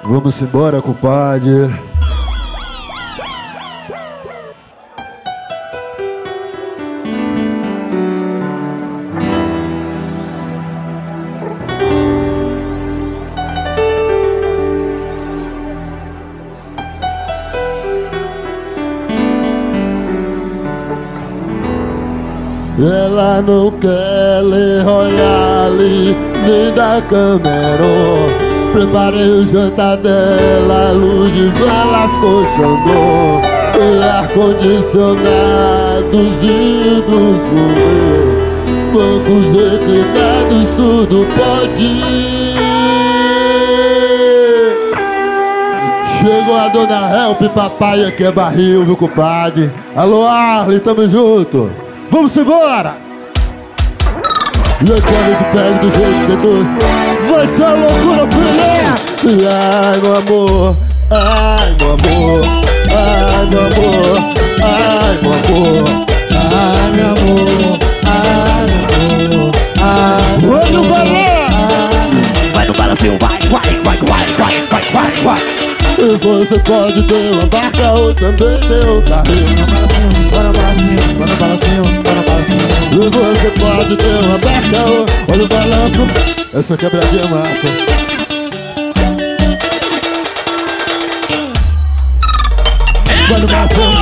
Vamos embora, compadre. Ela não quer ler Royale nem da Cameron. Preparei o jantar dela, luz de velas, colchão, ar-condicionado, vidros fumê, bancos reclinados, tudo pode ir. Chegou a dona Help, papai, aqui é barril, viu, compadre? Alô, Arley, tamo junto. Vamos embora! E agora de pé do jeito que tu vai ser a loucura, filha! Ai, meu amor, ai, meu amor, ai, meu amor, ai, meu amor, ai, meu amor, ai, meu amor, ai, vai no balão! Vai no balancinho, vai. E você pode ter uma barca ou também ter um carrinho. Vai no balancinho. E você pode ter uma barca ou olha o balanço. Essa quebradinha massa. Vai no balancinho.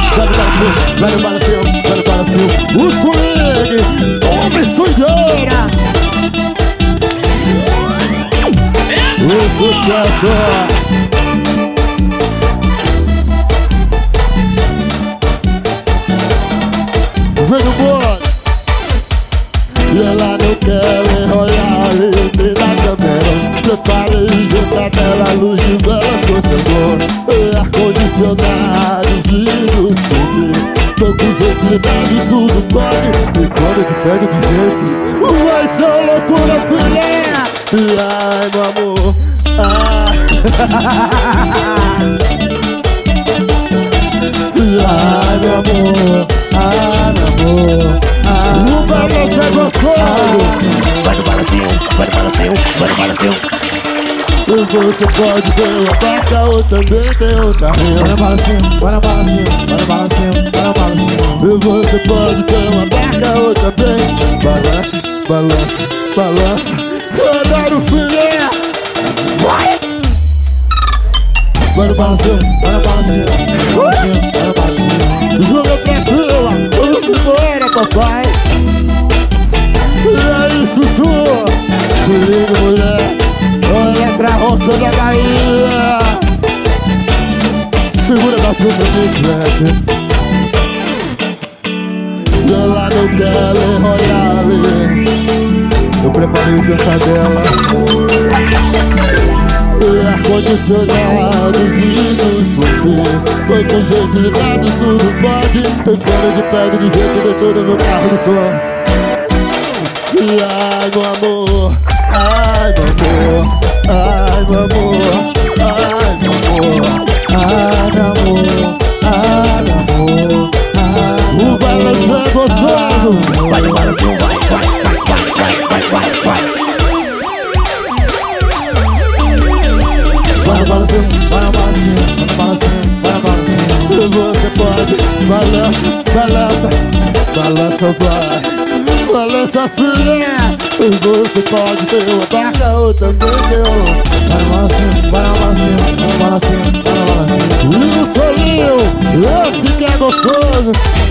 O swing, homem sujeira. O sucesso. Vem no bode. E ela não quer ler Royale nem da Cameron. Preparei o jantar dela, luz de velas, colchão, ar-condicionado, vidros fumê, bancos reclinados, tudo pode. E quando te pego de jeito, vai ser loucura, filha. E ai, meu amor, ai. Ai, meu amor, ai, meu amor, ai. O balanço é gostoso. Vai no balancinho. E você pode ter uma barca ou também ter um carrinho. Vai no balancinho. E você pode ter uma barca ou também. Balança. Eu adoro filé. Vai no balancinho. Joga pra cima, vamos embora, papai. E aí, chuchu? Se liga, mulher. Olha pra roça da galinha. Segura na fruta do creme. E ela não quer ler Royale. Eu preparei o jantar dela. Ar-condicionado, vidros fumê, bancos reclinados, tudo pode. Eu quero de pé de jeito de todo meu carro de som. E ai, meu amor, ai, meu amor, ai, meu amor, ai, meu amor, ai, meu amor, ai, meu amor, ai. O balanço é gostoso. Vai no balancinho, vai. Vai no balancinho. E você pode, balança, filha. E você pode ter uma barca ou também ter um. Vai no balancinho. E o solinho, esse que é gostoso.